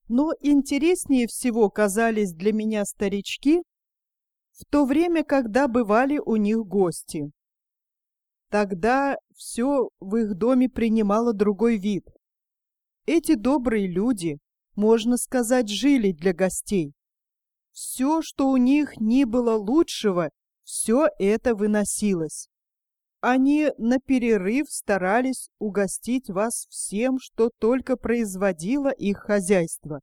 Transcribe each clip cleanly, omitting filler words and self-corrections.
Но интереснее всего казались для меня старички в то время, когда бывали у них гости. Тогда все в их доме принимало другой вид. Эти добрые люди, можно сказать, жили для гостей. Все, что у них ни было лучшего, все это выносилось. Они на перерыв старались угостить вас всем, что только производило их хозяйство.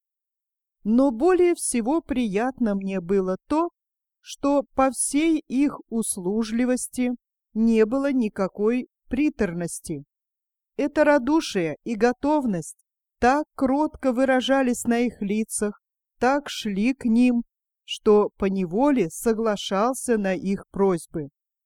Но более всего приятно мне было то, что по всей их услужливости не было никакой приторности. Это радушие и готовность так кротко выражались на их лицах, так шли к ним, что поневоле соглашался на их просьбы.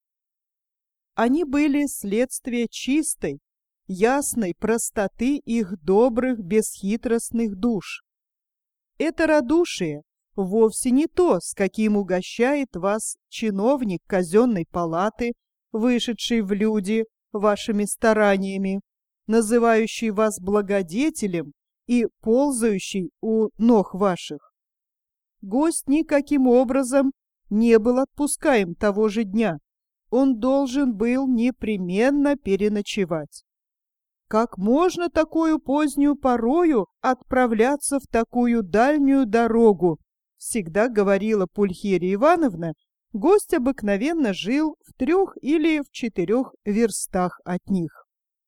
Они были следствие чистой, ясной простоты их добрых, бесхитростных душ. Это радушие вовсе не то, с каким угощает вас чиновник казенной палаты, вышедший в люди вашими стараниями, называющий вас благодетелем и ползающий у ног ваших. Гость никаким образом не был отпускаем того же дня. Он должен был непременно переночевать. Как можно такую позднюю порою отправляться в такую дальнюю дорогу? Всегда говорила Пульхерия Ивановна, гость обыкновенно жил в 3 или в 4 верстах от них.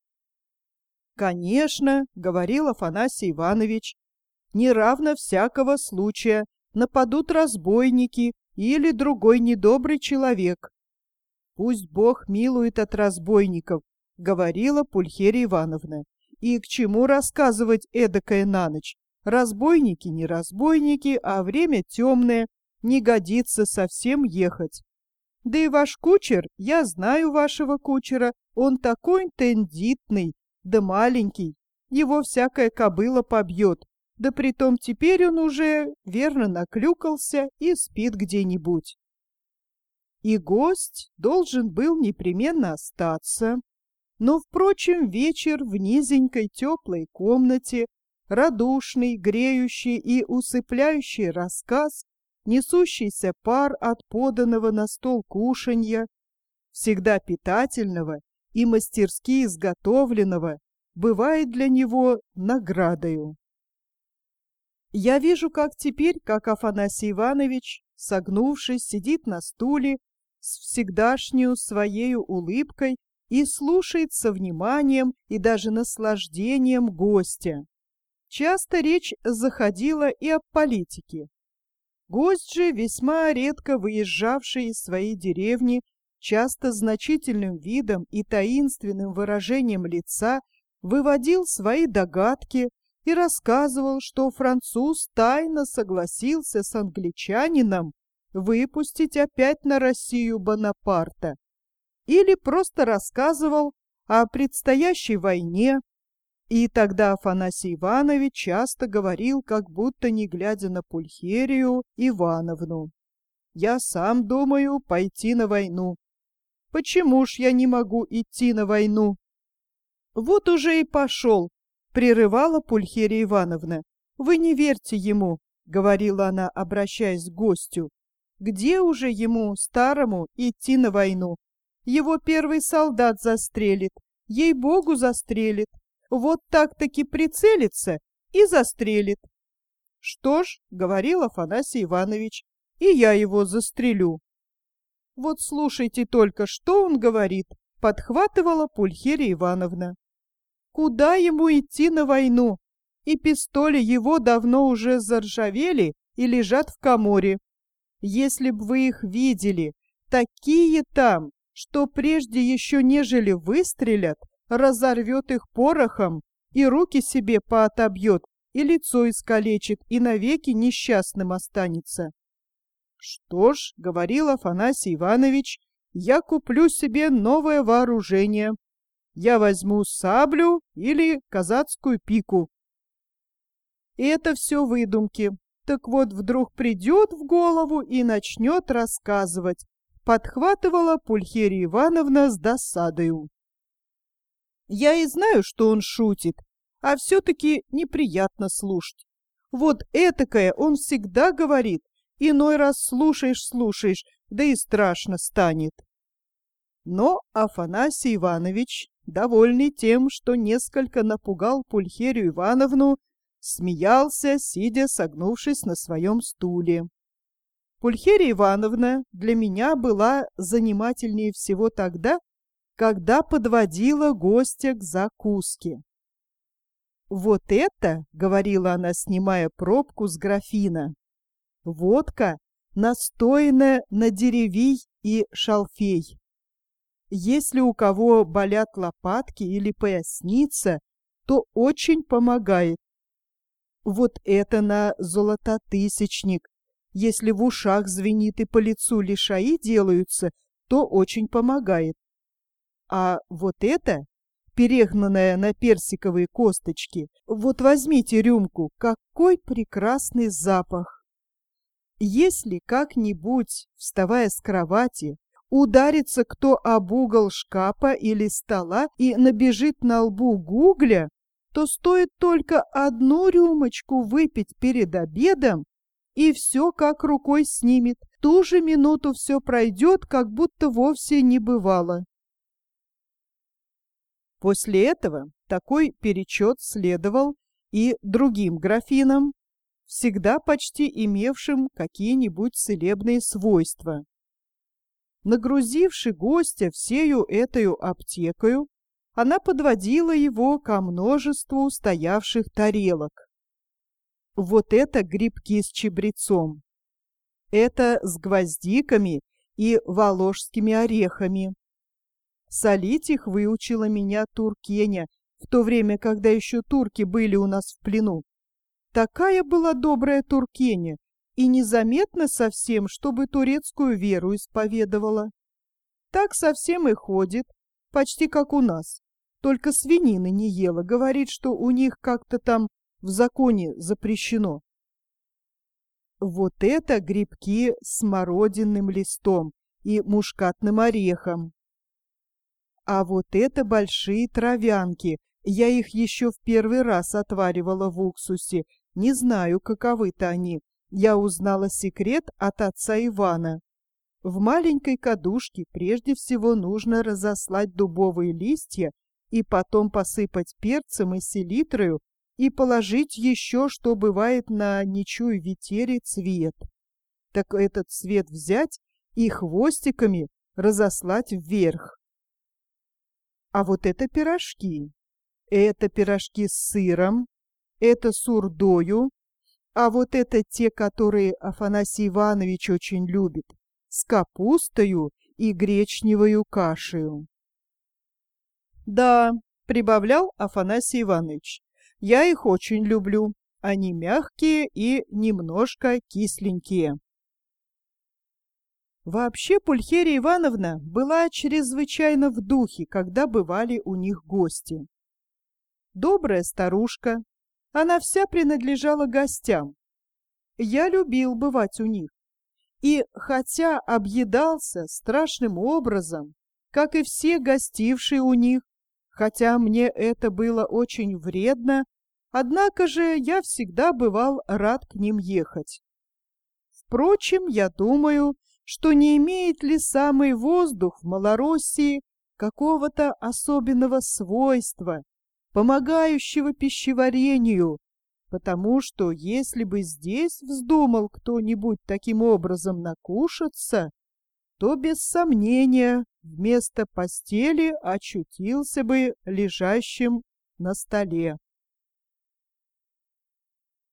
Конечно, говорил Афанасий Иванович, неравно всякого случая нападут разбойники или другой недобрый человек. Пусть Бог милует от разбойников, говорила Пульхерия Ивановна. И к чему рассказывать эдакое на ночь? Разбойники не разбойники, а время темное, не годится совсем ехать. Да и ваш кучер, я знаю вашего кучера, он такой тендитный, да маленький, его всякая кобыла побьет, да притом теперь он уже верно наклюкался и спит где-нибудь. И гость должен был непременно остаться, но, впрочем, вечер в низенькой теплой комнате, радушный, греющий и усыпляющий рассказ, несущийся пар от поданного на стол кушанья, всегда питательного и мастерски изготовленного, бывает для него наградою. Я вижу, как Афанасий Иванович, согнувшись, сидит на стуле с всегдашнюю своею улыбкой и слушает со вниманием и даже наслаждением гостя. Часто речь заходила и об политике. Гость же, весьма редко выезжавший из своей деревни, часто значительным видом и таинственным выражением лица выводил свои догадки и рассказывал, что француз тайно согласился с англичанином выпустить опять на Россию Бонапарта, или просто рассказывал о предстоящей войне, и тогда Афанасий Иванович часто говорил, как будто не глядя на Пульхерию Ивановну: «Я сам думаю пойти на войну. Почему ж я не могу идти на войну?» «Вот уже и пошел», — прерывала Пульхерия Ивановна. «Вы не верьте ему», — говорила она, обращаясь к гостю. «Где уже ему, старому, идти на войну? Его первый солдат застрелит, ей-богу, застрелит. Вот так-таки прицелится и застрелит». «Что ж, — говорил Афанасий Иванович, — и я его застрелю». «Вот слушайте только, что он говорит», — подхватывала Пульхерия Ивановна. «Куда ему идти на войну? И пистоли его давно уже заржавели и лежат в каморе. Если б вы их видели, такие там, что прежде еще нежели выстрелят, разорвет их порохом и руки себе поотобьет, и лицо искалечит, и навеки несчастным останется». «Что ж, — говорил Афанасий Иванович, — я куплю себе новое вооружение. Я возьму саблю или казацкую пику». Это все выдумки. Так вот, вдруг придет в голову и начнет рассказывать, подхватывала Пульхерия Ивановна с досадою. Я и знаю, что он шутит, а все-таки неприятно слушать. Вот этакое он всегда говорит, иной раз слушаешь, да и страшно станет. Но Афанасий Иванович, довольный тем, что несколько напугал Пульхерию Ивановну, смеялся, сидя согнувшись на своем стуле. Пульхерия Ивановна для меня была занимательнее всего тогда, когда подводила гостя к закуске. «Вот это, — говорила она, снимая пробку с графина, — водка, настоянная на деревий и шалфей. Если у кого болят лопатки или поясница, то очень помогает. Вот это на золототысячник. Если в ушах звенит и по лицу лишаи делаются, то очень помогает. А вот это, перегнанное на персиковые косточки, вот возьмите рюмку, какой прекрасный запах! Если как-нибудь, вставая с кровати, ударится кто об угол шкафа или стола и набежит на лбу гугля, то стоит только одну рюмочку выпить перед обедом, и все как рукой снимет. В ту же минуту все пройдет, как будто вовсе не бывало. После этого такой перечет следовал и другим графинам, всегда почти имевшим какие-нибудь целебные свойства. Нагрузивши гостя всею этою аптекою, она подводила его ко множеству стоявших тарелок. Вот это грибки с чабрецом, это с гвоздиками и воложскими орехами. Солить их выучила меня Туркеня, в то время, когда еще турки были у нас в плену. Такая была добрая Туркеня, и незаметно совсем, чтобы турецкую веру исповедовала. Так совсем и ходит, почти как у нас. Только свинины не ела, говорит, что у них как-то там в законе запрещено. Вот это грибки с смородинным листом и мускатным орехом. А вот это большие травянки. Я их еще в первый раз отваривала в уксусе. Не знаю, каковы-то они. Я узнала секрет от отца Ивана. В маленькой кадушке прежде всего нужно разослать дубовые листья и потом посыпать перцем и селитрою и положить еще, что бывает на нечуй ветере, цвет. Так этот цвет взять и хвостиками разослать вверх. А вот это пирожки. Это пирожки с сыром, это с урдою, а вот это те, которые Афанасий Иванович очень любит, с капустою и гречневою кашею. Да, прибавлял Афанасий Иванович, я их очень люблю, они мягкие и немножко кисленькие. Вообще Пульхерия Ивановна была чрезвычайно в духе, когда бывали у них гости. Добрая старушка, она вся принадлежала гостям. Я любил бывать у них. И хотя объедался страшным образом, как и все гостившие у них, хотя мне это было очень вредно, однако же я всегда бывал рад к ним ехать. Впрочем, я думаю, что не имеет ли самый воздух в Малороссии какого-то особенного свойства, помогающего пищеварению, потому что если бы здесь вздумал кто-нибудь таким образом накушаться, то без сомнения вместо постели очутился бы лежащим на столе.